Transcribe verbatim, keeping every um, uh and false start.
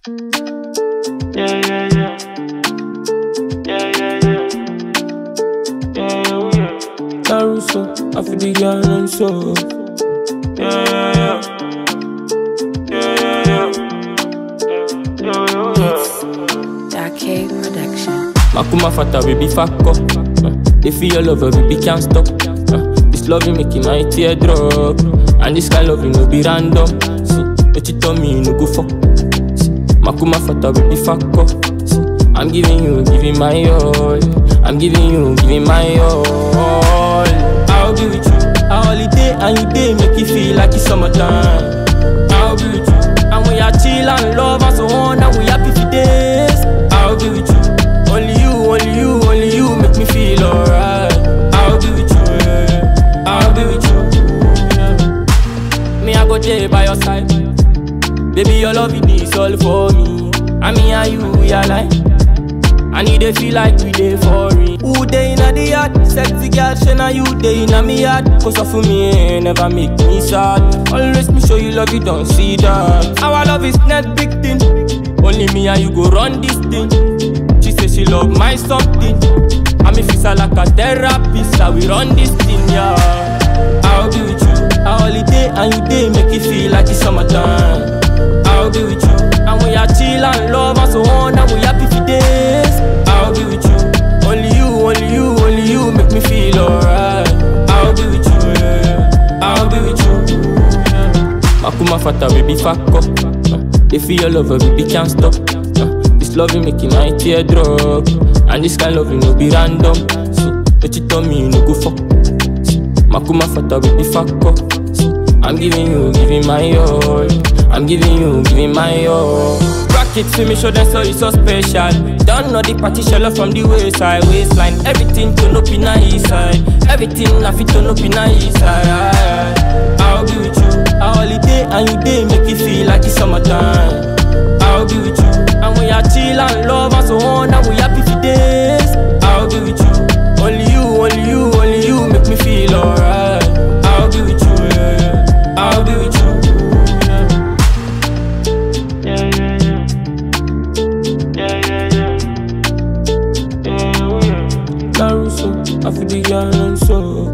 Yeah, yeah, yeah. Yeah, yeah, yeah. Yeah, yeah, yeah. Caruso, I feel the girl and so. Yeah, yeah, yeah. Yeah, yeah, yeah. Yeah, yeah, yeah. Dark Cave Production. Makuma fata, baby, fuck up. Uh, they feel your love, baby, can't stop. Uh, this love you making my tear drop. And this kind of love, you no be random. See, what you tell me, you no go fuck. See, Makuma fata, baby, fuck up. See, I'm giving you, giving my all. I'm giving you, giving my all. I'll be with you, a holiday and you day make you feel like it's summertime. I'll be with you, and we are chill and love and so on, and we happy for days. I'll be with you, only you, only you, only you make me feel alright. I'll be with you, yeah. I'll be with you, yeah. Me I go there by your side, baby your love it is all for me. And me and you we are like, I need to feel like we dey for it. Who dey inna the yard? Sexy girl, shena you dey inna me yard. Cause of me, never make me sad. Always me show you love, you don't see that. Our love is not big thing. Only me and you go run this thing. She say she love my something. And me feel like a therapist. So we run this thing, yeah. I'll be with you, a holiday and you day make you feel like it's summertime. I'll be with you, and we are chill and love and so on, and we happy for days. I'll be with you, only you, only you, only you make me feel alright. I'll be with you, yeah. I'll be with you, yeah. Makuma fata, baby, fuck up. Uh, they feel your love, baby, can't stop. Uh, this love you making my tear drop. And this kind of love you no be random. See, what you tell me, you no go fuck. See, Makuma fata, baby, fuck up. See, I'm giving you, giving my all. I'm giving you, giving my all. Rock it to me, show them so it's so special. Don't know the party shell from the wayside, waistline. Everything turn up in the east side. Everything I fit turn up in the east side. I'll be with you, a holiday and you day make you feel like it's summertime. I'll be with you, and we are chill and love and so on, and we happy for days. I'll be with you, only you, only you, only you make me feel alright. I'll be with you, yeah. I'll be with you. Caruso, I feel the girl and so.